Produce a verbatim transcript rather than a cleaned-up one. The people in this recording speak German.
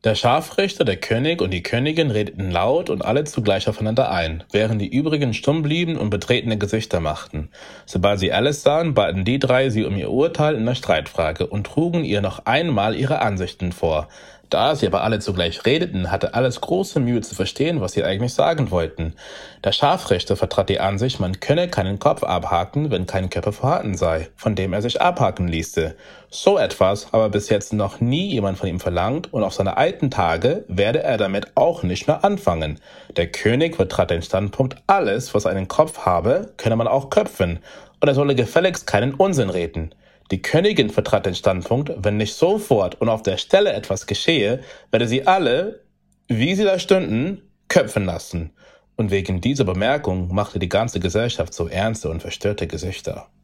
Der Scharfrichter, der König und die Königin redeten laut und alle zugleich aufeinander ein, während die übrigen stumm blieben und betretene Gesichter machten. Sobald sie Alice sahen, baten die drei sie um ihr Urteil in der Streitfrage und trugen ihr noch einmal ihre Ansichten vor. Da sie aber alle zugleich redeten, hatte Alice große Mühe zu verstehen, was sie eigentlich sagen wollten. Der Scharfrichter vertrat die Ansicht, man könne keinen Kopf abhaken, wenn kein Körper vorhanden sei, von dem er sich abhaken ließe. So etwas habe bis jetzt noch nie jemand von ihm verlangt und auf seine alten Tage werde er damit auch nicht mehr anfangen. Der König vertrat den Standpunkt, alles, was einen Kopf habe, könne man auch köpfen, und er solle gefälligst keinen Unsinn reden. Die Königin vertrat den Standpunkt, wenn nicht sofort und auf der Stelle etwas geschehe, werde sie alle, wie sie da stünden, köpfen lassen. Und wegen dieser Bemerkung machte die ganze Gesellschaft so ernste und verstörte Gesichter.